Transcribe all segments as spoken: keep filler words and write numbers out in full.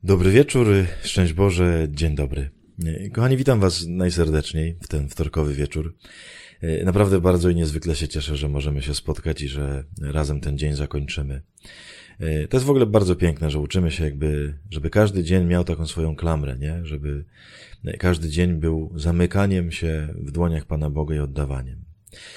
Dobry wieczór, szczęść Boże, dzień dobry. Kochani, witam Was najserdeczniej w ten wtorkowy wieczór. Naprawdę bardzo i niezwykle się cieszę, że możemy się spotkać i że razem ten dzień zakończymy. To jest w ogóle bardzo piękne, że uczymy się jakby, żeby każdy dzień miał taką swoją klamrę, nie? Żeby każdy dzień był zamykaniem się w dłoniach Pana Boga i oddawaniem.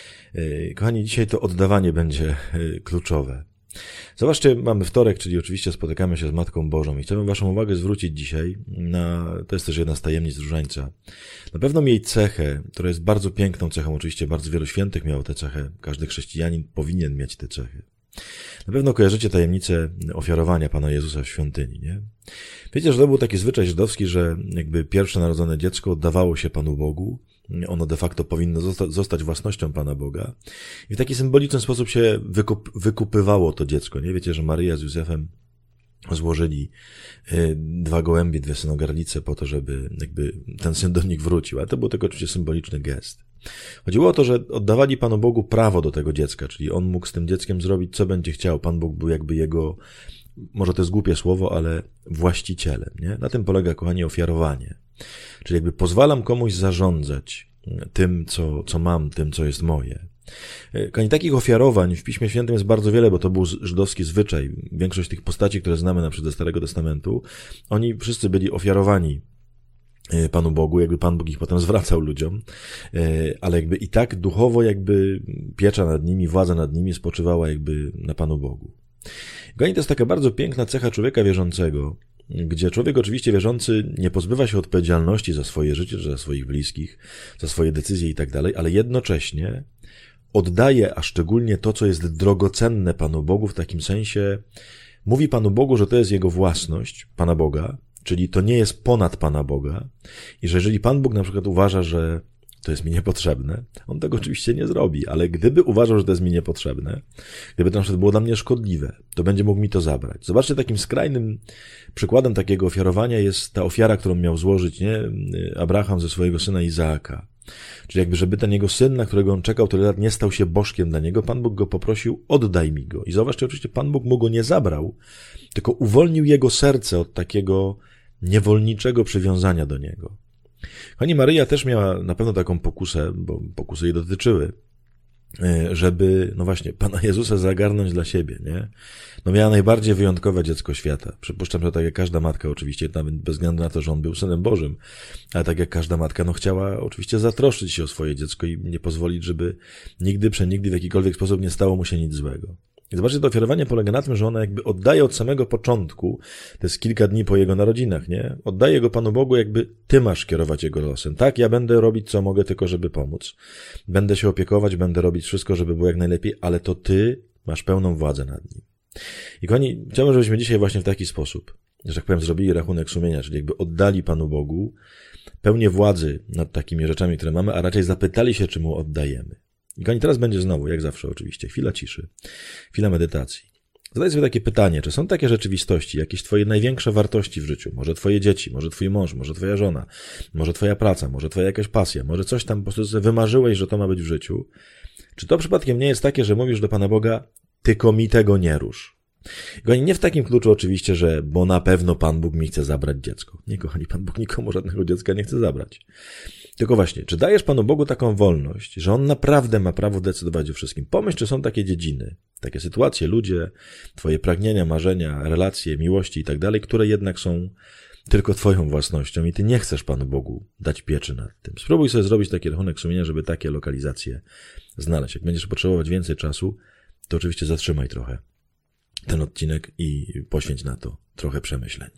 Kochani, dzisiaj to oddawanie będzie kluczowe. Zobaczcie, mamy wtorek, czyli oczywiście spotykamy się z Matką Bożą i chciałbym Waszą uwagę zwrócić dzisiaj na, to jest też jedna z tajemnic Różańca, na pewną jej cechę, która jest bardzo piękną cechą, oczywiście bardzo wielu świętych miało tę cechę, każdy chrześcijanin powinien mieć tę cechę. Na pewno kojarzycie tajemnicę ofiarowania Pana Jezusa w świątyni, nie? Wiecie, że to był taki zwyczaj żydowski, że jakby pierwsze narodzone dziecko oddawało się Panu Bogu, ono de facto powinno zosta- zostać własnością Pana Boga i w taki symboliczny sposób się wykup- wykupywało to dziecko, nie? Wiecie, że Maryja z Józefem złożyli y, dwa gołębie, dwie synogarlice po to, żeby jakby ten syn do nich wrócił, ale to był tylko oczywiście symboliczny gest. Chodziło o to, że oddawali Panu Bogu prawo do tego dziecka, czyli on mógł z tym dzieckiem zrobić, co będzie chciał. Pan Bóg był jakby jego, może to jest głupie słowo, ale właścicielem, nie? Na tym polega, kochani, ofiarowanie. Czyli jakby pozwalam komuś zarządzać tym, co, co mam, tym, co jest moje. Kochani, takich ofiarowań w Piśmie Świętym jest bardzo wiele, bo to był żydowski zwyczaj. Większość tych postaci, które znamy na przykład ze Starego Testamentu, oni wszyscy byli ofiarowani Panu Bogu, jakby Pan Bóg ich potem zwracał ludziom, ale jakby i tak duchowo jakby piecza nad nimi, władza nad nimi spoczywała jakby na Panu Bogu. Kochani, to jest taka bardzo piękna cecha człowieka wierzącego, gdzie człowiek oczywiście wierzący nie pozbywa się odpowiedzialności za swoje życie, za swoich bliskich, za swoje decyzje i tak dalej, ale jednocześnie oddaje, a szczególnie to, co jest drogocenne Panu Bogu, w takim sensie mówi Panu Bogu, że to jest jego własność, Pana Boga, czyli to nie jest ponad Pana Boga i że jeżeli Pan Bóg na przykład uważa, że to jest mi niepotrzebne, on tego oczywiście nie zrobi, ale gdyby uważał, że to jest mi niepotrzebne, gdyby to na przykład było dla mnie szkodliwe, to będzie mógł mi to zabrać. Zobaczcie, takim skrajnym przykładem takiego ofiarowania jest ta ofiara, którą miał złożyć, nie, Abraham ze swojego syna Izaaka. Czyli jakby, żeby ten jego syn, na którego on czekał tyle lat, nie stał się bożkiem dla niego, Pan Bóg go poprosił, oddaj mi go. I zobaczcie, oczywiście Pan Bóg mu go nie zabrał, tylko uwolnił jego serce od takiego niewolniczego przywiązania do niego. Pani Maryja też miała na pewno taką pokusę, bo pokusy jej dotyczyły, żeby, no właśnie, Pana Jezusa zagarnąć dla siebie, nie? No miała najbardziej wyjątkowe dziecko świata. Przypuszczam, że tak jak każda matka oczywiście, nawet bez względu na to, że on był synem Bożym, ale tak jak każda matka, no chciała oczywiście zatroszczyć się o swoje dziecko i nie pozwolić, żeby nigdy, przenigdy w jakikolwiek sposób nie stało mu się nic złego. I zobaczcie, to ofiarowanie polega na tym, że ona jakby oddaje od samego początku, to jest kilka dni po jego narodzinach, nie? Oddaje go Panu Bogu, jakby ty masz kierować jego losem. Tak, ja będę robić co mogę, tylko żeby pomóc. Będę się opiekować, będę robić wszystko, żeby było jak najlepiej, ale to ty masz pełną władzę nad nim. I kochani, chciałbym, żebyśmy dzisiaj właśnie w taki sposób, że tak powiem, zrobili rachunek sumienia, czyli jakby oddali Panu Bogu pełnię władzy nad takimi rzeczami, które mamy, a raczej zapytali się, czy mu oddajemy. I kochani, teraz będzie znowu, jak zawsze oczywiście, chwila ciszy, chwila medytacji. Zadaj sobie takie pytanie, czy są takie rzeczywistości, jakieś twoje największe wartości w życiu, może twoje dzieci, może twój mąż, może twoja żona, może twoja praca, może twoja jakaś pasja, może coś tam po prostu sobie wymarzyłeś, że to ma być w życiu. Czy to przypadkiem nie jest takie, że mówisz do Pana Boga, tylko mi tego nie rusz? Kochani, nie w takim kluczu oczywiście, że bo na pewno Pan Bóg mi chce zabrać dziecko. Nie, kochani, Pan Bóg nikomu żadnego dziecka nie chce zabrać. Tylko właśnie, czy dajesz Panu Bogu taką wolność, że On naprawdę ma prawo decydować o wszystkim? Pomyśl, czy są takie dziedziny, takie sytuacje, ludzie, twoje pragnienia, marzenia, relacje, miłości i tak dalej, które jednak są tylko twoją własnością i ty nie chcesz Panu Bogu dać pieczy nad tym. Spróbuj sobie zrobić taki rachunek sumienia, żeby takie lokalizacje znaleźć. Jak będziesz potrzebować więcej czasu, to oczywiście zatrzymaj trochę ten odcinek i poświęć na to trochę przemyśleń.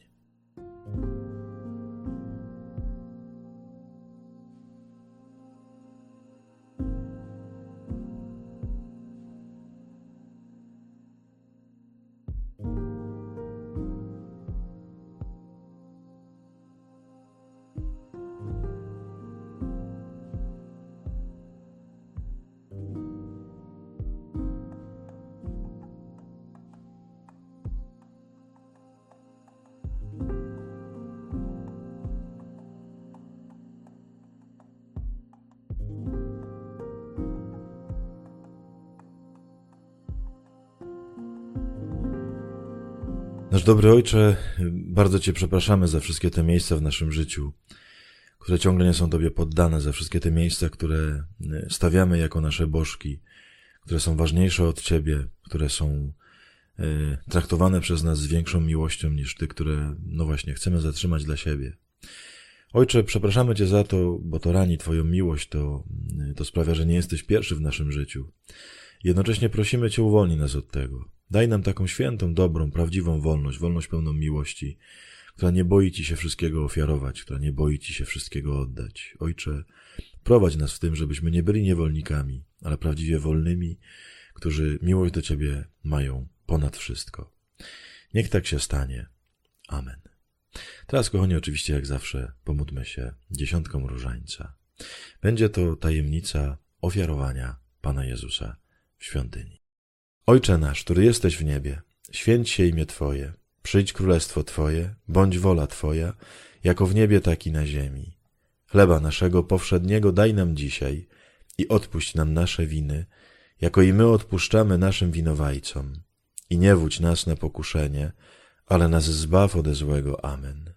Nasz dobry Ojcze, bardzo Cię przepraszamy za wszystkie te miejsca w naszym życiu, które ciągle nie są Tobie poddane, za wszystkie te miejsca, które stawiamy jako nasze bożki, które są ważniejsze od Ciebie, które są traktowane przez nas z większą miłością niż Ty, które, no właśnie, chcemy zatrzymać dla siebie. Ojcze, przepraszamy Cię za to, bo to rani Twoją miłość, to, to sprawia, że nie jesteś pierwszy w naszym życiu. Jednocześnie prosimy Cię, uwolnij nas od tego. Daj nam taką świętą, dobrą, prawdziwą wolność, wolność pełną miłości, która nie boi Ci się wszystkiego ofiarować, która nie boi Ci się wszystkiego oddać. Ojcze, prowadź nas w tym, żebyśmy nie byli niewolnikami, ale prawdziwie wolnymi, którzy miłość do Ciebie mają ponad wszystko. Niech tak się stanie. Amen. Teraz, kochani, oczywiście jak zawsze pomódlmy się dziesiątką różańca. Będzie to tajemnica ofiarowania Pana Jezusa w świątyni. Ojcze nasz, który jesteś w niebie, święć się imię Twoje, przyjdź królestwo Twoje, bądź wola Twoja, jako w niebie, tak i na ziemi. Chleba naszego powszedniego daj nam dzisiaj i odpuść nam nasze winy, jako i my odpuszczamy naszym winowajcom. I nie wódź nas na pokuszenie, ale nas zbaw ode złego. Amen.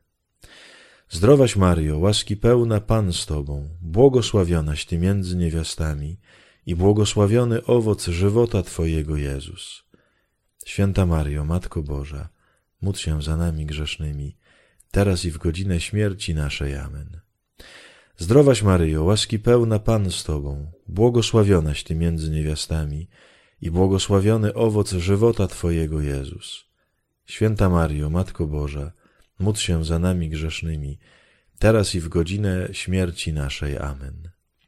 Zdrowaś Maryjo, łaski pełna, Pan z Tobą, błogosławionaś Ty między niewiastami i błogosławiony owoc żywota Twojego, Jezus. Święta Maryjo, Matko Boża, módl się za nami grzesznymi, teraz i w godzinę śmierci naszej. Amen. Zdrowaś Maryjo, łaski pełna, Pan z Tobą, błogosławionaś Ty między niewiastami i błogosławiony owoc żywota Twojego, Jezus. Święta Maryjo, Matko Boża, módl się za nami grzesznymi, teraz i w godzinę śmierci naszej. Amen.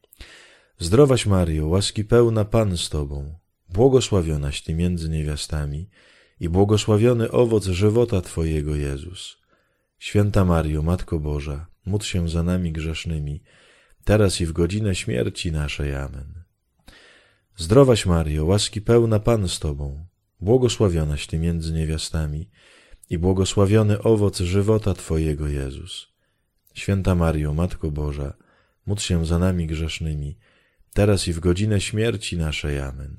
Zdrowaś Maryjo, łaski pełna, Pan z Tobą, błogosławionaś Ty między niewiastami i błogosławiony owoc żywota Twojego, Jezus. Święta Maryjo, Matko Boża, módl się za nami grzesznymi, teraz i w godzinę śmierci naszej. Amen. Zdrowaś Maryjo, łaski pełna, Pan z Tobą, błogosławionaś Ty między niewiastami i błogosławiony owoc żywota Twojego, Jezus. Święta Maryjo, Matko Boża, módl się za nami grzesznymi, teraz i w godzinę śmierci naszej. Amen.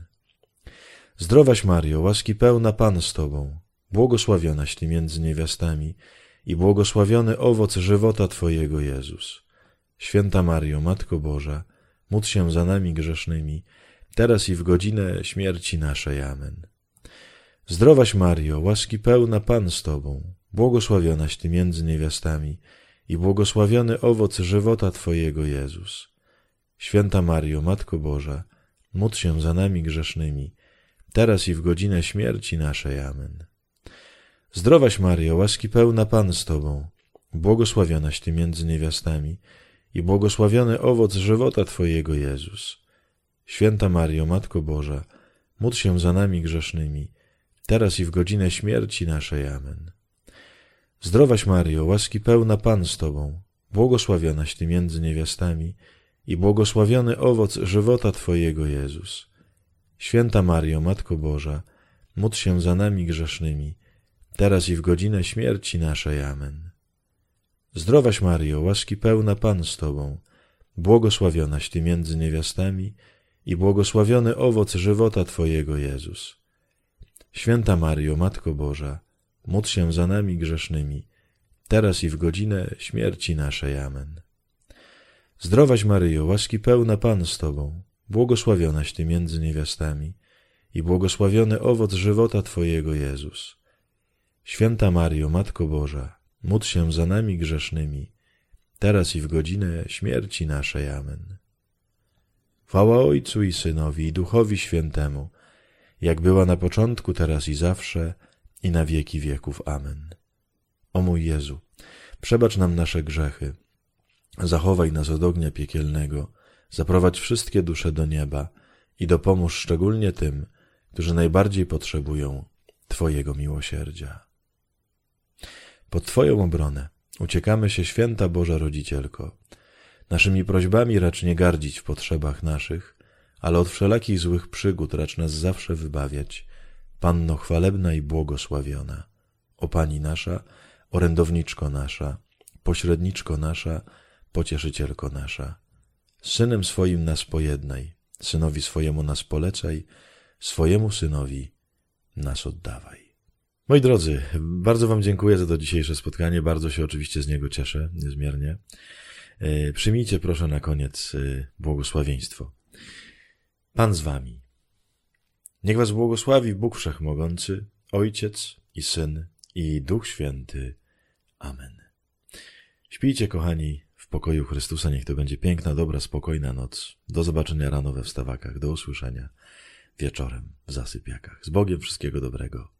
Zdrowaś Maryjo, łaski pełna, Pan z Tobą, błogosławionaś Ty między niewiastami i błogosławiony owoc żywota Twojego, Jezus. Święta Maryjo, Matko Boża, módl się za nami grzesznymi, teraz i w godzinę śmierci naszej. Amen. Zdrowaś Maryjo, łaski pełna, Pan z Tobą, błogosławionaś Ty między niewiastami i błogosławiony owoc żywota Twojego, Jezus. Święta Maryjo, Matko Boża, módl się za nami grzesznymi, teraz i w godzinę śmierci naszej. Amen. Zdrowaś Maryjo, łaski pełna, Pan z Tobą, błogosławionaś Ty między niewiastami i błogosławiony owoc żywota Twojego, Jezus. Święta Maryjo, Matko Boża, módl się za nami grzesznymi, teraz i w godzinę śmierci naszej. Amen. Zdrowaś Maryjo, łaski pełna, Pan z Tobą, błogosławionaś Ty między niewiastami i błogosławiony owoc żywota Twojego, Jezus. Święta Maryjo, Matko Boża, módl się za nami grzesznymi, teraz i w godzinę śmierci naszej. Amen. Zdrowaś Maryjo, łaski pełna, Pan z Tobą, błogosławionaś Ty między niewiastami i błogosławiony owoc żywota Twojego, Jezus. Święta Maryjo, Matko Boża, módl się za nami grzesznymi, teraz i w godzinę śmierci naszej. Amen. Zdrowaś Maryjo, łaski pełna, Pan z Tobą, błogosławionaś Ty między niewiastami i błogosławiony owoc żywota Twojego, Jezus. Święta Maryjo, Matko Boża, módl się za nami grzesznymi, teraz i w godzinę śmierci naszej. Amen. Chwała Ojcu i Synowi i Duchowi Świętemu, jak była na początku, teraz i zawsze, i na wieki wieków. Amen. O mój Jezu, przebacz nam nasze grzechy, zachowaj nas od ognia piekielnego, zaprowadź wszystkie dusze do nieba i dopomóż szczególnie tym, którzy najbardziej potrzebują Twojego miłosierdzia. Pod Twoją obronę uciekamy się, Święta Boża Rodzicielko. Naszymi prośbami racz nie gardzić w potrzebach naszych, ale od wszelakich złych przygód racz nas zawsze wybawiać, Panno chwalebna i błogosławiona. O Pani nasza, orędowniczko nasza, pośredniczko nasza, pocieszycielko nasza. Z Synem swoim nas pojednaj, Synowi swojemu nas polecaj, swojemu Synowi nas oddawaj. Moi drodzy, bardzo wam dziękuję za to dzisiejsze spotkanie, bardzo się oczywiście z niego cieszę, niezmiernie. Przyjmijcie proszę na koniec błogosławieństwo. Pan z wami. Niech was błogosławi Bóg Wszechmogący, Ojciec i Syn i Duch Święty. Amen. Śpijcie, kochani, w pokoju Chrystusa. Niech to będzie piękna, dobra, spokojna noc. Do zobaczenia rano we wstawakach. Do usłyszenia wieczorem w zasypiakach. Z Bogiem, wszystkiego dobrego.